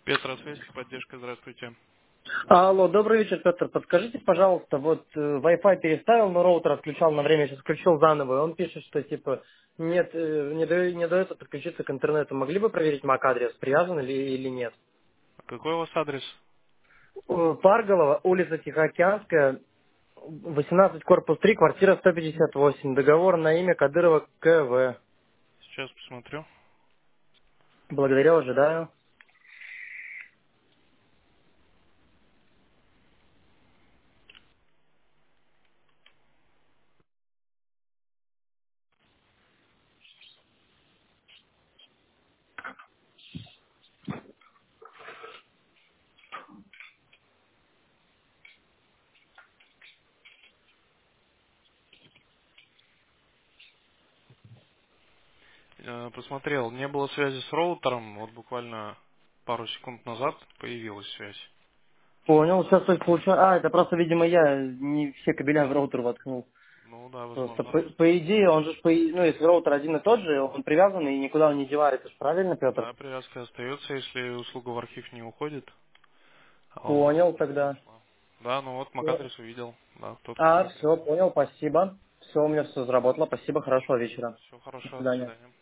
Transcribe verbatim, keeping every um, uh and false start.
Петр, связь, поддержка, здравствуйте. Алло, добрый вечер, Петр. Подскажите, пожалуйста, вот э, Wi-Fi переставил, но роутер отключал на время, сейчас включил заново. И он пишет, что типа нет, э, не, дает, не дает подключиться к интернету. Могли бы проверить MAC-адрес, привязан ли или нет? А какой у вас адрес? Э, Парголова, улица Тихоокеанская, восемнадцать, корпус три, квартира сто пятьдесят восемь. Договор на имя Кадырова КВ. Сейчас посмотрю. Благодаря, ожидаю. Э, Посмотрел, не было связи с роутером, вот буквально пару секунд назад появилась связь. Понял, сейчас то есть получается... А, это просто, видимо, я не все кабеля в роутер воткнул. Ну да, Просто возможно. по, по идее, он же, ж по, и- ну, если роутер один и тот же, он привязан и никуда он не девается, ж правильно, Петр? Да, привязка остается, если услуга в архив не уходит, а у вас Понял она не тогда. ушла. Да, ну вот Всё. MAC-адрес увидел, да, тот, А, который все, привязан. понял, спасибо. Все, у меня все заработало. Спасибо, хорошего вечера. До Все хорошо, до свидания. свидания.